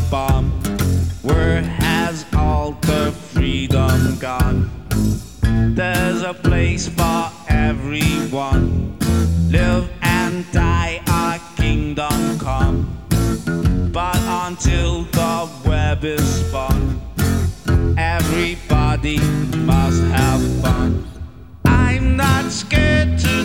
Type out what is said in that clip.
bomb? Where has all the freedom gone? There's a place for everyone. Live and die, our kingdom come. But until the web is spun, everybody must have fun. I'm not scared to